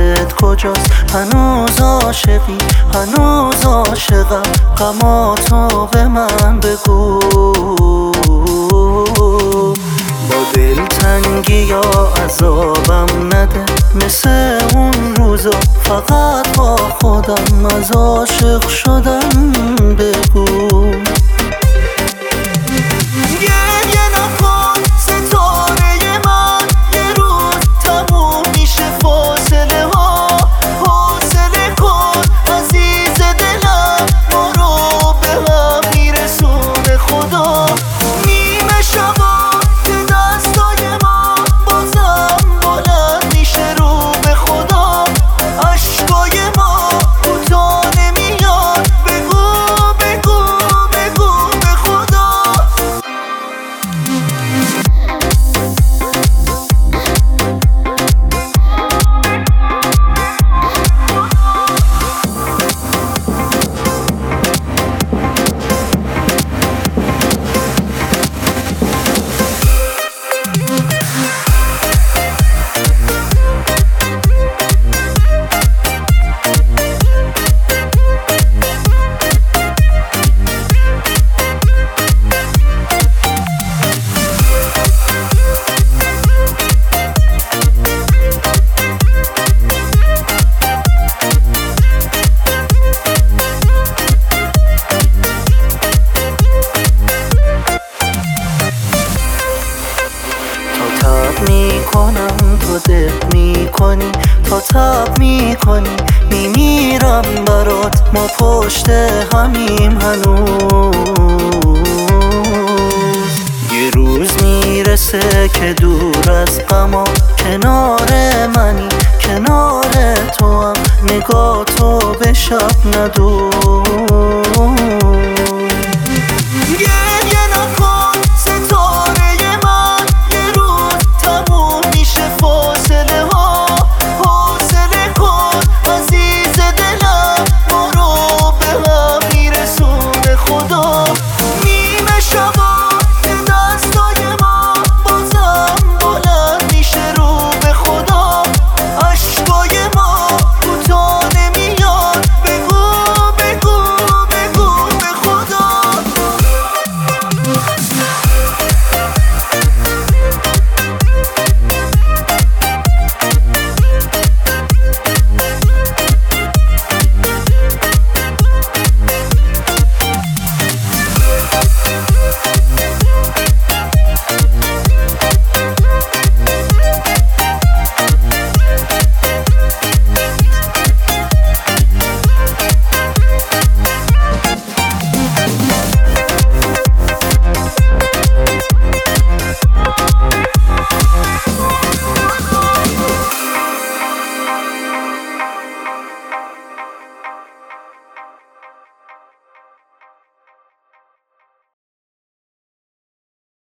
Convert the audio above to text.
دلت کجاست؟ هنوز عاشقی؟ هنوز عاشقم، غماتو به من بگو. با دلتنگی یا عذابم نده، مثل اون روزا فقط با خودم از عاشق شدم بگو. میکنم تو دق میکنی، تا تب میکنی میمیرم برات، ما پشت همیم هنوز. یه روز میرسه که دور از غما کنار منی، کنار تو هم نگاه تو به شب ندوز.